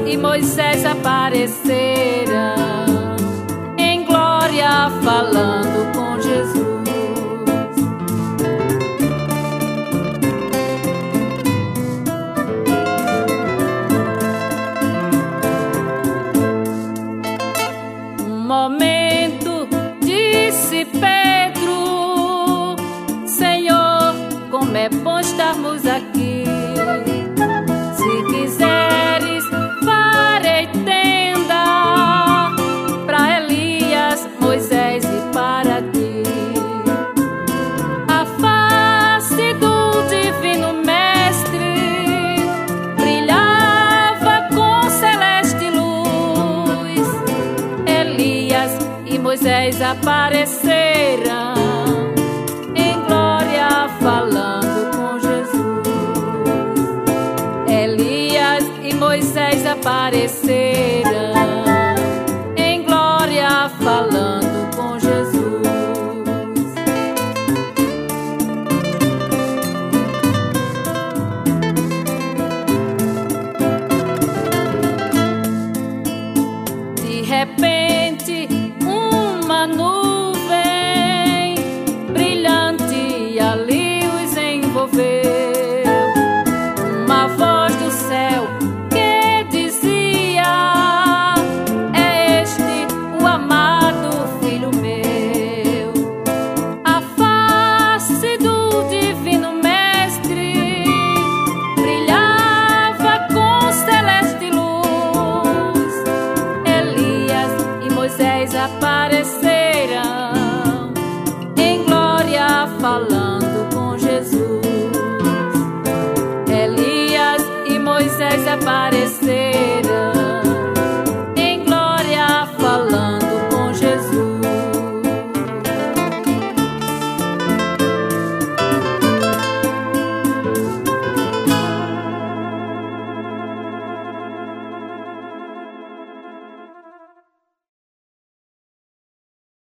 e Moisés apareceram em glória, falando com Jesus. Um momento, disse Pedro: Senhor, como é bom estarmos aqui. Se quiseres, farei tenda para Elias, Moisés e para ti. A face do divino mestre brilhava com celeste luz. Elias e Moisés apareceram em glória, falando com Jesus. Elias e Moisés apareceram